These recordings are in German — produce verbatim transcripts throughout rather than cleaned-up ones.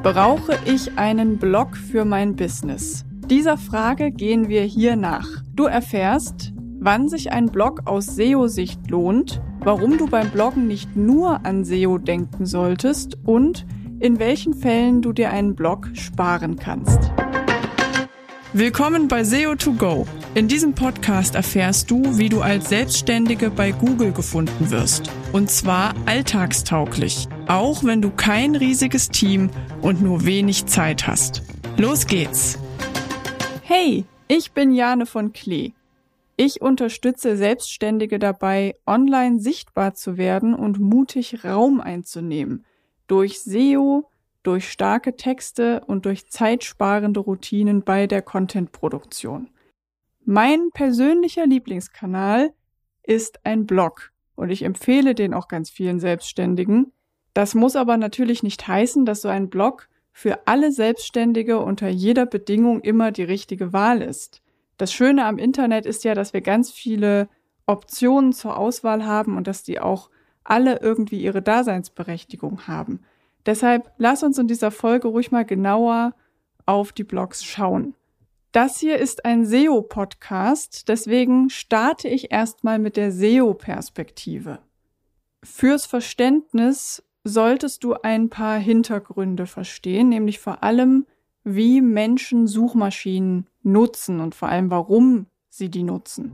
Brauche ich einen Blog für mein Business? Dieser Frage gehen wir hier nach. Du erfährst, wann sich ein Blog aus S E O-Sicht lohnt, warum du beim Bloggen nicht nur an S E O denken solltest und in welchen Fällen du dir einen Blog sparen kannst. Willkommen bei S E O to go. In diesem Podcast erfährst du, wie du als Selbstständige bei Google gefunden wirst. Und zwar alltagstauglich, auch wenn du kein riesiges Team und nur wenig Zeit hast. Los geht's! Hey, ich bin Jane von Klee. Ich unterstütze Selbstständige dabei, online sichtbar zu werden und mutig Raum einzunehmen. Durch S E O, durch starke Texte und durch zeitsparende Routinen bei der Contentproduktion. Mein persönlicher Lieblingskanal ist ein Blog und ich empfehle den auch ganz vielen Selbstständigen. Das muss aber natürlich nicht heißen, dass so ein Blog für alle Selbstständige unter jeder Bedingung immer die richtige Wahl ist. Das Schöne am Internet ist ja, dass wir ganz viele Optionen zur Auswahl haben und dass die auch alle irgendwie ihre Daseinsberechtigung haben. Deshalb lass uns in dieser Folge ruhig mal genauer auf die Blogs schauen. Das hier ist ein S E O-Podcast, deswegen starte ich erstmal mit der S E O-Perspektive. Fürs Verständnis solltest du ein paar Hintergründe verstehen, nämlich vor allem, wie Menschen Suchmaschinen nutzen und vor allem, warum sie die nutzen.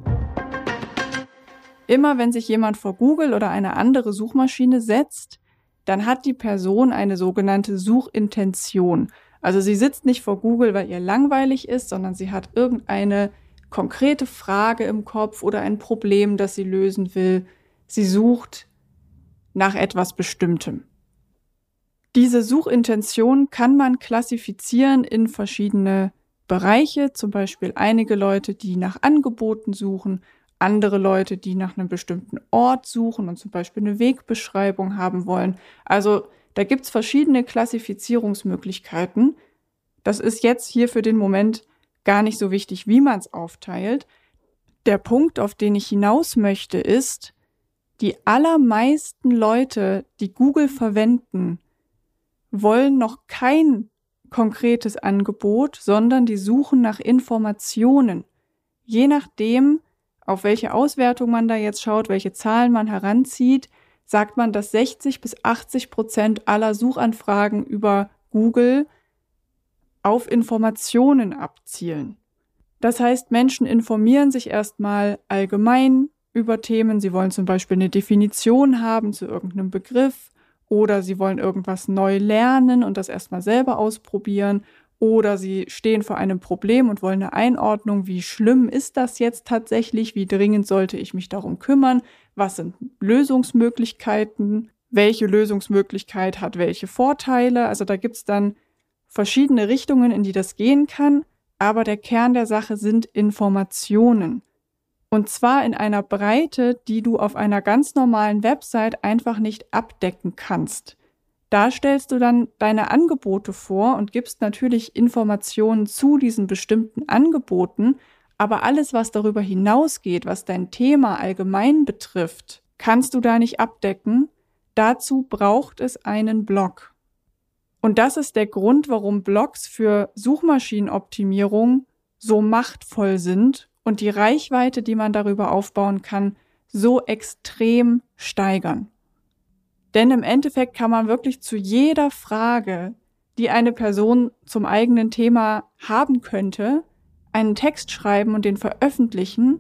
Immer wenn sich jemand vor Google oder eine andere Suchmaschine setzt, dann hat die Person eine sogenannte Suchintention. Also sie sitzt nicht vor Google, weil ihr langweilig ist, sondern sie hat irgendeine konkrete Frage im Kopf oder ein Problem, das sie lösen will. Sie sucht nach etwas Bestimmtem. Diese Suchintention kann man klassifizieren in verschiedene Bereiche, zum Beispiel einige Leute, die nach Angeboten suchen, andere Leute, die nach einem bestimmten Ort suchen und zum Beispiel eine Wegbeschreibung haben wollen. Also da gibt es verschiedene Klassifizierungsmöglichkeiten. Das ist jetzt hier für den Moment gar nicht so wichtig, wie man es aufteilt. Der Punkt, auf den ich hinaus möchte, ist, die allermeisten Leute, die Google verwenden, wollen noch kein konkretes Angebot, sondern die suchen nach Informationen. Je nachdem, auf welche Auswertung man da jetzt schaut, welche Zahlen man heranzieht, sagt man, dass sechzig bis achtzig Prozent aller Suchanfragen über Google auf Informationen abzielen. Das heißt, Menschen informieren sich erstmal allgemein über Themen. Sie wollen zum Beispiel eine Definition haben zu irgendeinem Begriff oder sie wollen irgendwas neu lernen und das erstmal selber ausprobieren. Oder sie stehen vor einem Problem und wollen eine Einordnung, wie schlimm ist das jetzt tatsächlich, wie dringend sollte ich mich darum kümmern, was sind Lösungsmöglichkeiten, welche Lösungsmöglichkeit hat welche Vorteile. Also da gibt es dann verschiedene Richtungen, in die das gehen kann, aber der Kern der Sache sind Informationen. Und zwar in einer Breite, die du auf einer ganz normalen Website einfach nicht abdecken kannst. Da stellst du dann deine Angebote vor und gibst natürlich Informationen zu diesen bestimmten Angeboten, aber alles, was darüber hinausgeht, was dein Thema allgemein betrifft, kannst du da nicht abdecken. Dazu braucht es einen Blog. Und das ist der Grund, warum Blogs für Suchmaschinenoptimierung so machtvoll sind und die Reichweite, die man darüber aufbauen kann, so extrem steigern. Denn im Endeffekt kann man wirklich zu jeder Frage, die eine Person zum eigenen Thema haben könnte, einen Text schreiben und den veröffentlichen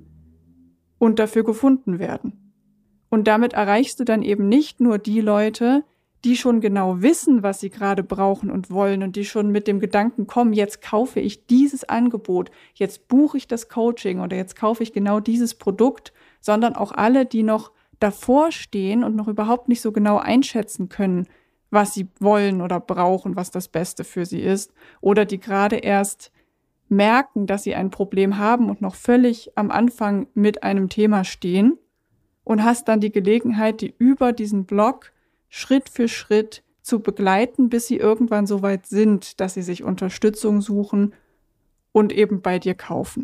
und dafür gefunden werden. Und damit erreichst du dann eben nicht nur die Leute, die schon genau wissen, was sie gerade brauchen und wollen und die schon mit dem Gedanken kommen, jetzt kaufe ich dieses Angebot, jetzt buche ich das Coaching oder jetzt kaufe ich genau dieses Produkt, sondern auch alle, die noch davor stehen und noch überhaupt nicht so genau einschätzen können, was sie wollen oder brauchen, was das Beste für sie ist, oder die gerade erst merken, dass sie ein Problem haben und noch völlig am Anfang mit einem Thema stehen und hast dann die Gelegenheit, die über diesen Blog Schritt für Schritt zu begleiten, bis sie irgendwann so weit sind, dass sie sich Unterstützung suchen und eben bei dir kaufen.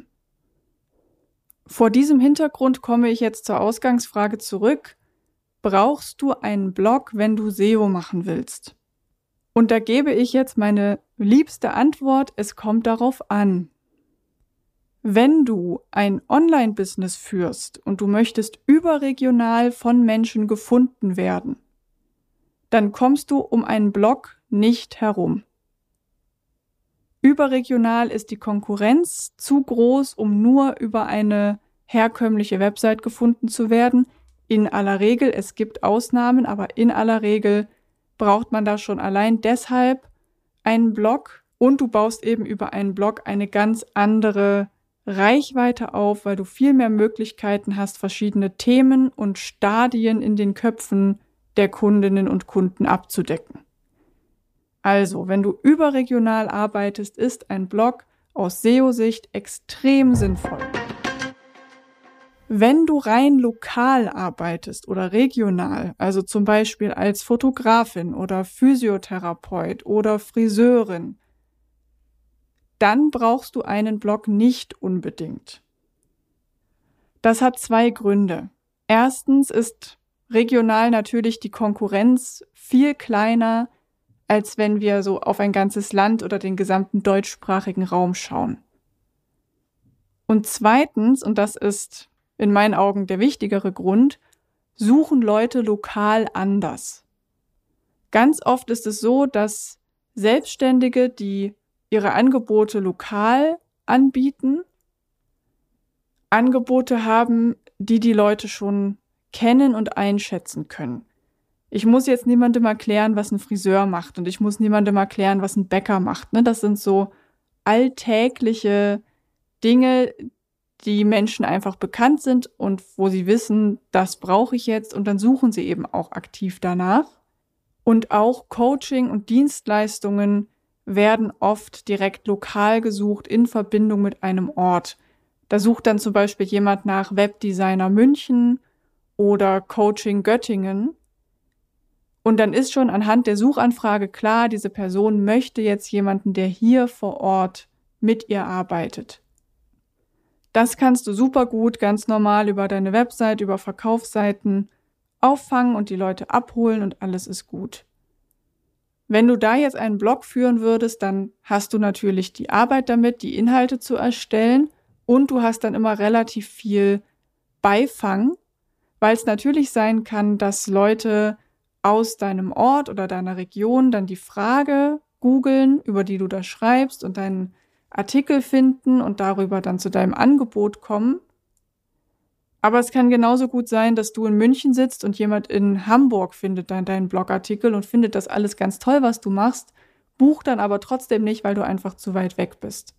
Vor diesem Hintergrund komme ich jetzt zur Ausgangsfrage zurück. Brauchst du einen Blog, wenn du S E O machen willst? Und da gebe ich jetzt meine liebste Antwort, es kommt darauf an. Wenn du ein Online-Business führst und du möchtest überregional von Menschen gefunden werden, dann kommst du um einen Blog nicht herum. Überregional ist die Konkurrenz zu groß, um nur über eine herkömmliche Website gefunden zu werden. In aller Regel, es gibt Ausnahmen, aber in aller Regel braucht man da schon allein deshalb einen Blog und du baust eben über einen Blog eine ganz andere Reichweite auf, weil du viel mehr Möglichkeiten hast, verschiedene Themen und Stadien in den Köpfen der Kundinnen und Kunden abzudecken. Also, wenn du überregional arbeitest, ist ein Blog aus S E O-Sicht extrem sinnvoll. Wenn du rein lokal arbeitest oder regional, also zum Beispiel als Fotografin oder Physiotherapeut oder Friseurin, dann brauchst du einen Blog nicht unbedingt. Das hat zwei Gründe. Erstens ist regional natürlich die Konkurrenz viel kleiner, als wenn wir so auf ein ganzes Land oder den gesamten deutschsprachigen Raum schauen. Und zweitens, und das ist in meinen Augen der wichtigere Grund, suchen Leute lokal anders. Ganz oft ist es so, dass Selbstständige, die ihre Angebote lokal anbieten, Angebote haben, die die Leute schon kennen und einschätzen können. Ich muss jetzt niemandem erklären, was ein Friseur macht und ich muss niemandem erklären, was ein Bäcker macht. Ne? Das sind so alltägliche Dinge, die Menschen einfach bekannt sind und wo sie wissen, das brauche ich jetzt und dann suchen sie eben auch aktiv danach. Und auch Coaching und Dienstleistungen werden oft direkt lokal gesucht in Verbindung mit einem Ort. Da sucht dann zum Beispiel jemand nach Webdesigner München oder Coaching Göttingen. Und dann ist schon anhand der Suchanfrage klar, diese Person möchte jetzt jemanden, der hier vor Ort mit ihr arbeitet. Das kannst du super gut, ganz normal über deine Website, über Verkaufsseiten auffangen und die Leute abholen und alles ist gut. Wenn du da jetzt einen Blog führen würdest, dann hast du natürlich die Arbeit damit, die Inhalte zu erstellen und du hast dann immer relativ viel Beifang, weil es natürlich sein kann, dass Leute aus deinem Ort oder deiner Region dann die Frage googeln, über die du da schreibst und deinen Artikel finden und darüber dann zu deinem Angebot kommen. Aber es kann genauso gut sein, dass du in München sitzt und jemand in Hamburg findet dann deinen Blogartikel und findet das alles ganz toll, was du machst, bucht dann aber trotzdem nicht, weil du einfach zu weit weg bist.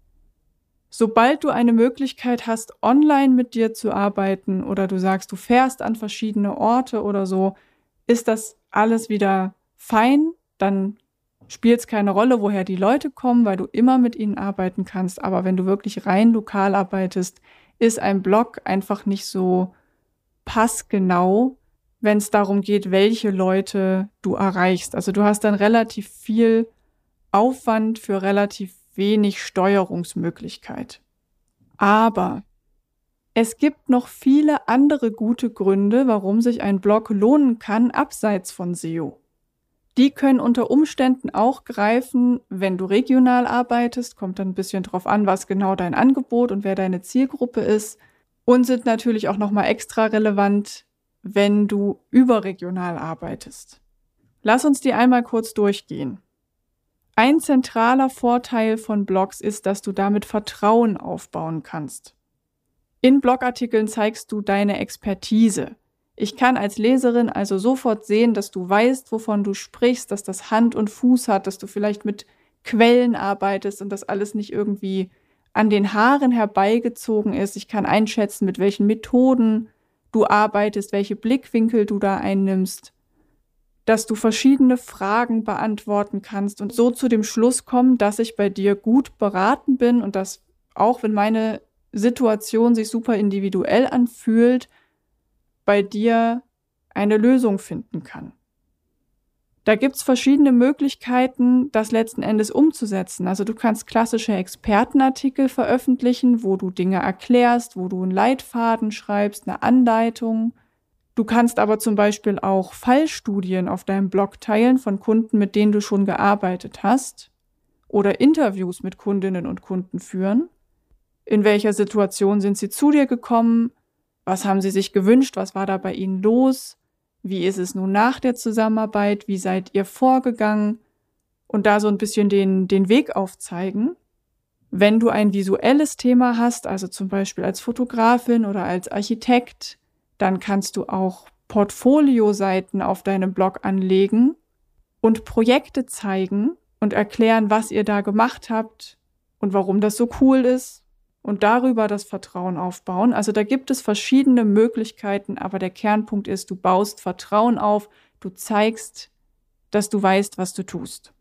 Sobald du eine Möglichkeit hast, online mit dir zu arbeiten oder du sagst, du fährst an verschiedene Orte oder so, ist das alles wieder fein, dann spielt es keine Rolle, woher die Leute kommen, weil du immer mit ihnen arbeiten kannst. Aber wenn du wirklich rein lokal arbeitest, ist ein Blog einfach nicht so passgenau, wenn es darum geht, welche Leute du erreichst. Also du hast dann relativ viel Aufwand für relativ wenig Steuerungsmöglichkeit. Aber es gibt noch viele andere gute Gründe, warum sich ein Blog lohnen kann, abseits von S E O. Die können unter Umständen auch greifen, wenn du regional arbeitest, kommt dann ein bisschen drauf an, was genau dein Angebot und wer deine Zielgruppe ist und sind natürlich auch nochmal extra relevant, wenn du überregional arbeitest. Lass uns die einmal kurz durchgehen. Ein zentraler Vorteil von Blogs ist, dass du damit Vertrauen aufbauen kannst. In Blogartikeln zeigst du deine Expertise. Ich kann als Leserin also sofort sehen, dass du weißt, wovon du sprichst, dass das Hand und Fuß hat, dass du vielleicht mit Quellen arbeitest und das alles nicht irgendwie an den Haaren herbeigezogen ist. Ich kann einschätzen, mit welchen Methoden du arbeitest, welche Blickwinkel du da einnimmst, dass du verschiedene Fragen beantworten kannst und so zu dem Schluss kommen, dass ich bei dir gut beraten bin und dass auch wenn meine Situation sich super individuell anfühlt, bei dir eine Lösung finden kann. Da gibt's verschiedene Möglichkeiten, das letzten Endes umzusetzen. Also du kannst klassische Expertenartikel veröffentlichen, wo du Dinge erklärst, wo du einen Leitfaden schreibst, eine Anleitung. Du kannst aber zum Beispiel auch Fallstudien auf deinem Blog teilen von Kunden, mit denen du schon gearbeitet hast, oder Interviews mit Kundinnen und Kunden führen. In welcher Situation sind sie zu dir gekommen? Was haben sie sich gewünscht? Was war da bei ihnen los? Wie ist es nun nach der Zusammenarbeit? Wie seid ihr vorgegangen? Und da so ein bisschen den, den Weg aufzeigen. Wenn du ein visuelles Thema hast, also zum Beispiel als Fotografin oder als Architekt, dann kannst du auch Portfolioseiten auf deinem Blog anlegen und Projekte zeigen und erklären, was ihr da gemacht habt und warum das so cool ist und darüber das Vertrauen aufbauen. Also da gibt es verschiedene Möglichkeiten, aber der Kernpunkt ist, du baust Vertrauen auf, du zeigst, dass du weißt, was du tust.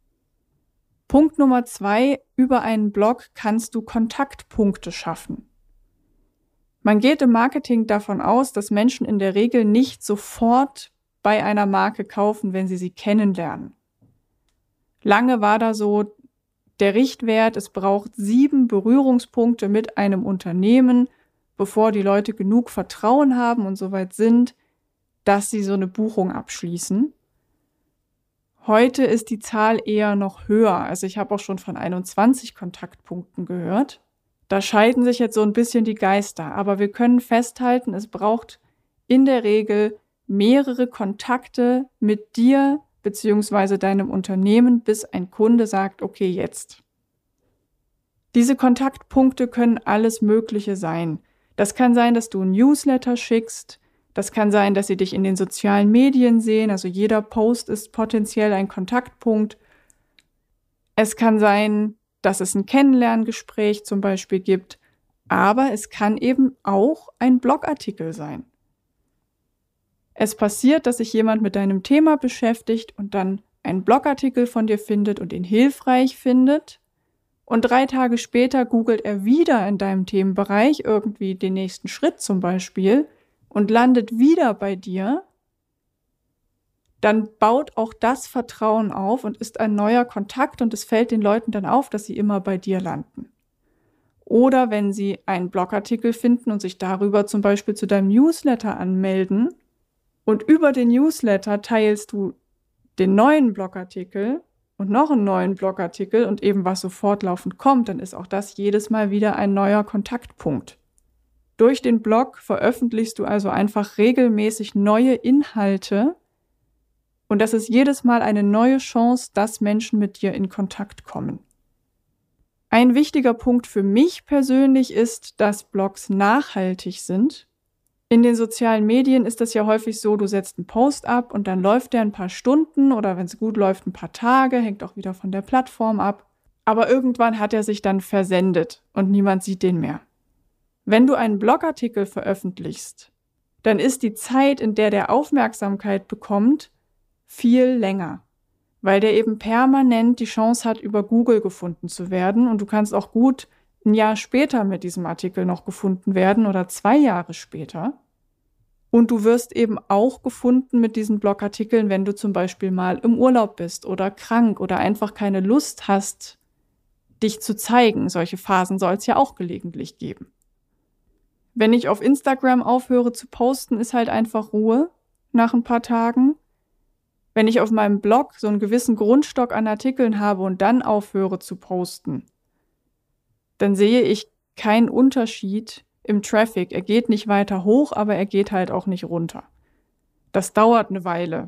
Punkt Nummer zwei, über einen Blog kannst du Kontaktpunkte schaffen. Man geht im Marketing davon aus, dass Menschen in der Regel nicht sofort bei einer Marke kaufen, wenn sie sie kennenlernen. Lange war da so der Richtwert, es braucht sieben Berührungspunkte mit einem Unternehmen, bevor die Leute genug Vertrauen haben und soweit sind, dass sie so eine Buchung abschließen. Heute ist die Zahl eher noch höher. Also ich habe auch schon von einundzwanzig Kontaktpunkten gehört. Da scheiden sich jetzt so ein bisschen die Geister. Aber wir können festhalten, es braucht in der Regel mehrere Kontakte mit dir bzw. deinem Unternehmen, bis ein Kunde sagt, okay, jetzt. Diese Kontaktpunkte können alles Mögliche sein. Das kann sein, dass du ein Newsletter schickst. Das kann sein, dass sie dich in den sozialen Medien sehen. Also jeder Post ist potenziell ein Kontaktpunkt. Es kann sein, dass es ein Kennenlerngespräch zum Beispiel gibt. Aber es kann eben auch ein Blogartikel sein. Es passiert, dass sich jemand mit deinem Thema beschäftigt und dann einen Blogartikel von dir findet und ihn hilfreich findet. Und drei Tage später googelt er wieder in deinem Themenbereich irgendwie den nächsten Schritt zum Beispiel und landet wieder bei dir, dann baut auch das Vertrauen auf und ist ein neuer Kontakt und es fällt den Leuten dann auf, dass sie immer bei dir landen. Oder wenn sie einen Blogartikel finden und sich darüber zum Beispiel zu deinem Newsletter anmelden und über den Newsletter teilst du den neuen Blogartikel und noch einen neuen Blogartikel und eben was so fortlaufend kommt, dann ist auch das jedes Mal wieder ein neuer Kontaktpunkt. Durch den Blog veröffentlichst du also einfach regelmäßig neue Inhalte und das ist jedes Mal eine neue Chance, dass Menschen mit dir in Kontakt kommen. Ein wichtiger Punkt für mich persönlich ist, dass Blogs nachhaltig sind. In den sozialen Medien ist das ja häufig so, du setzt einen Post ab und dann läuft der ein paar Stunden oder wenn es gut läuft, ein paar Tage, hängt auch wieder von der Plattform ab. Aber irgendwann hat er sich dann versendet und niemand sieht den mehr. Wenn du einen Blogartikel veröffentlichst, dann ist die Zeit, in der der Aufmerksamkeit bekommt, viel länger, weil der eben permanent die Chance hat, über Google gefunden zu werden und du kannst auch gut ein Jahr später mit diesem Artikel noch gefunden werden oder zwei Jahre später. Und du wirst eben auch gefunden mit diesen Blogartikeln, wenn du zum Beispiel mal im Urlaub bist oder krank oder einfach keine Lust hast, dich zu zeigen. Solche Phasen soll es ja auch gelegentlich geben. Wenn ich auf Instagram aufhöre zu posten, ist halt einfach Ruhe nach ein paar Tagen. Wenn ich auf meinem Blog so einen gewissen Grundstock an Artikeln habe und dann aufhöre zu posten, dann sehe ich keinen Unterschied im Traffic. Er geht nicht weiter hoch, aber er geht halt auch nicht runter. Das dauert eine Weile,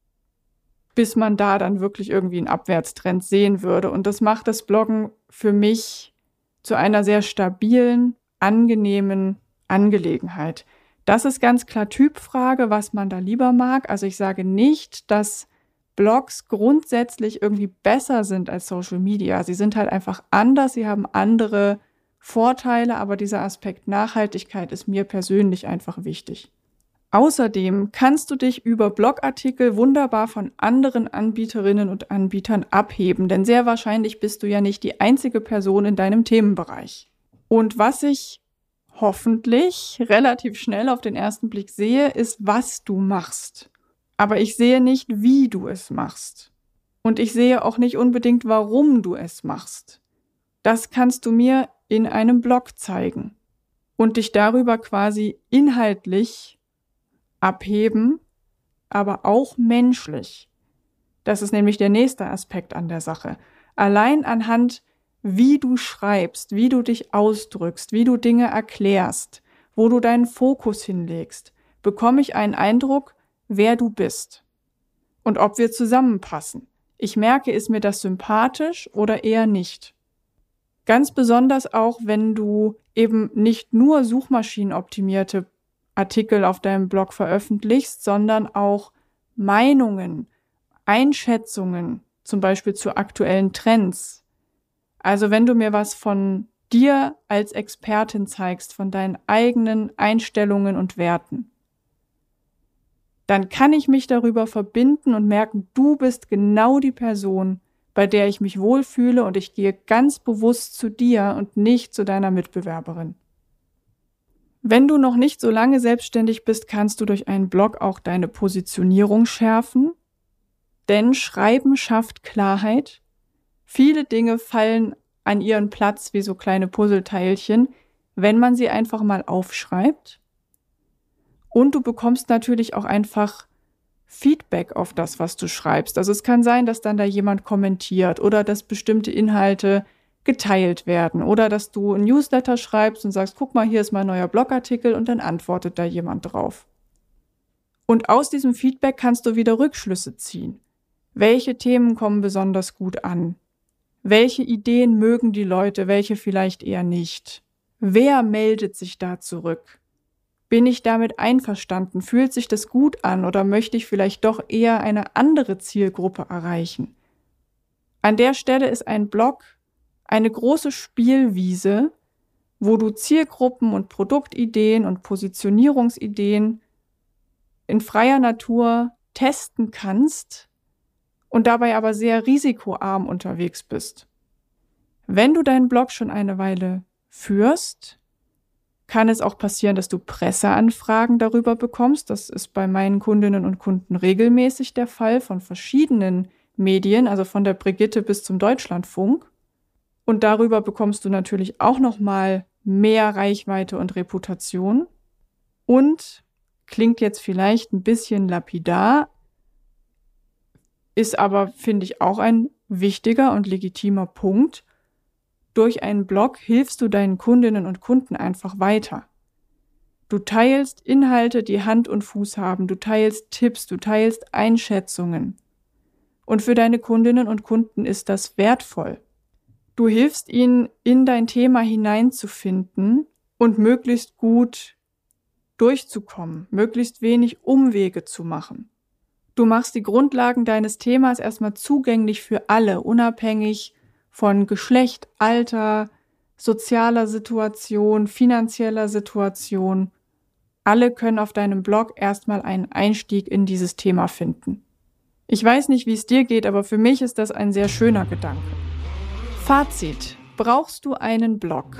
bis man da dann wirklich irgendwie einen Abwärtstrend sehen würde. Und das macht das Bloggen für mich zu einer sehr stabilen, angenehmen Angelegenheit. Das ist ganz klar Typfrage, was man da lieber mag. Also ich sage nicht, dass Blogs grundsätzlich irgendwie besser sind als Social Media. Sie sind halt einfach anders, sie haben andere Vorteile, aber dieser Aspekt Nachhaltigkeit ist mir persönlich einfach wichtig. Außerdem kannst du dich über Blogartikel wunderbar von anderen Anbieterinnen und Anbietern abheben, denn sehr wahrscheinlich bist du ja nicht die einzige Person in deinem Themenbereich. Und was ich hoffentlich relativ schnell auf den ersten Blick sehe, ist, was du machst. Aber ich sehe nicht, wie du es machst. Und ich sehe auch nicht unbedingt, warum du es machst. Das kannst du mir in einem Blog zeigen und dich darüber quasi inhaltlich abheben, aber auch menschlich. Das ist nämlich der nächste Aspekt an der Sache. Allein anhand, wie du schreibst, wie du dich ausdrückst, wie du Dinge erklärst, wo du deinen Fokus hinlegst, bekomme ich einen Eindruck, wer du bist und ob wir zusammenpassen. Ich merke, ist mir das sympathisch oder eher nicht. Ganz besonders auch, wenn du eben nicht nur suchmaschinenoptimierte Artikel auf deinem Blog veröffentlichst, sondern auch Meinungen, Einschätzungen, zum Beispiel zu aktuellen Trends. Also wenn du mir was von dir als Expertin zeigst, von deinen eigenen Einstellungen und Werten, dann kann ich mich darüber verbinden und merken, du bist genau die Person, bei der ich mich wohlfühle, und ich gehe ganz bewusst zu dir und nicht zu deiner Mitbewerberin. Wenn du noch nicht so lange selbstständig bist, kannst du durch einen Blog auch deine Positionierung schärfen, denn Schreiben schafft Klarheit. Viele Dinge fallen an ihren Platz wie so kleine Puzzleteilchen, wenn man sie einfach mal aufschreibt. Und du bekommst natürlich auch einfach Feedback auf das, was du schreibst. Also es kann sein, dass dann da jemand kommentiert oder dass bestimmte Inhalte geteilt werden oder dass du ein Newsletter schreibst und sagst, guck mal, hier ist mein neuer Blogartikel, und dann antwortet da jemand drauf. Und aus diesem Feedback kannst du wieder Rückschlüsse ziehen. Welche Themen kommen besonders gut an? Welche Ideen mögen die Leute, welche vielleicht eher nicht? Wer meldet sich da zurück? Bin ich damit einverstanden? Fühlt sich das gut an oder möchte ich vielleicht doch eher eine andere Zielgruppe erreichen? An der Stelle ist ein Blog eine große Spielwiese, wo du Zielgruppen und Produktideen und Positionierungsideen in freier Natur testen kannst und dabei aber sehr risikoarm unterwegs bist. Wenn du deinen Blog schon eine Weile führst, kann es auch passieren, dass du Presseanfragen darüber bekommst. Das ist bei meinen Kundinnen und Kunden regelmäßig der Fall, von verschiedenen Medien, also von der Brigitte bis zum Deutschlandfunk. Und darüber bekommst du natürlich auch nochmal mehr Reichweite und Reputation. Und klingt jetzt vielleicht ein bisschen lapidar, ist aber, finde ich, auch ein wichtiger und legitimer Punkt. Durch einen Blog hilfst du deinen Kundinnen und Kunden einfach weiter. Du teilst Inhalte, die Hand und Fuß haben, du teilst Tipps, du teilst Einschätzungen. Und für deine Kundinnen und Kunden ist das wertvoll. Du hilfst ihnen, in dein Thema hineinzufinden und möglichst gut durchzukommen, möglichst wenig Umwege zu machen. Du machst die Grundlagen deines Themas erstmal zugänglich für alle, unabhängig von Geschlecht, Alter, sozialer Situation, finanzieller Situation. Alle können auf deinem Blog erstmal einen Einstieg in dieses Thema finden. Ich weiß nicht, wie es dir geht, aber für mich ist das ein sehr schöner Gedanke. Fazit: Brauchst du einen Blog?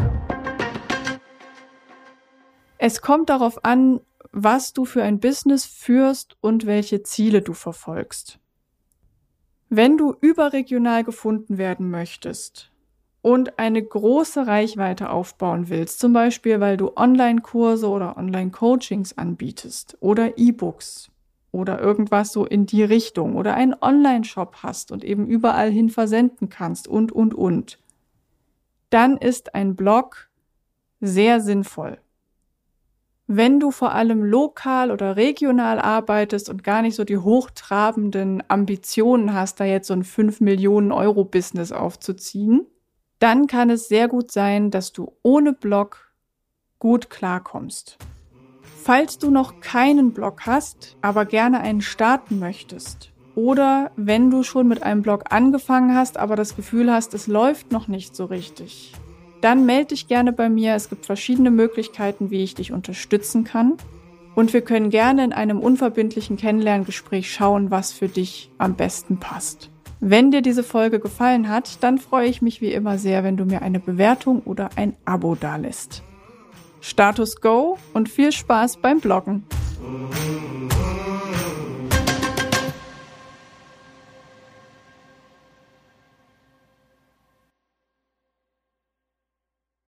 Es kommt darauf an, was du für ein Business führst und welche Ziele du verfolgst. Wenn du überregional gefunden werden möchtest und eine große Reichweite aufbauen willst, zum Beispiel, weil du Online-Kurse oder Online-Coachings anbietest oder E-Books oder irgendwas so in die Richtung oder einen Online-Shop hast und eben überall hin versenden kannst und, und, und, dann ist ein Blog sehr sinnvoll. Wenn du vor allem lokal oder regional arbeitest und gar nicht so die hochtrabenden Ambitionen hast, da jetzt so ein fünf Millionen Euro Business aufzuziehen, dann kann es sehr gut sein, dass du ohne Blog gut klarkommst. Falls du noch keinen Blog hast, aber gerne einen starten möchtest, oder wenn du schon mit einem Blog angefangen hast, aber das Gefühl hast, es läuft noch nicht so richtig, dann melde dich gerne bei mir. Es gibt verschiedene Möglichkeiten, wie ich dich unterstützen kann. Und wir können gerne in einem unverbindlichen Kennenlerngespräch schauen, was für dich am besten passt. Wenn dir diese Folge gefallen hat, dann freue ich mich wie immer sehr, wenn du mir eine Bewertung oder ein Abo dalässt. Status Go und viel Spaß beim Bloggen!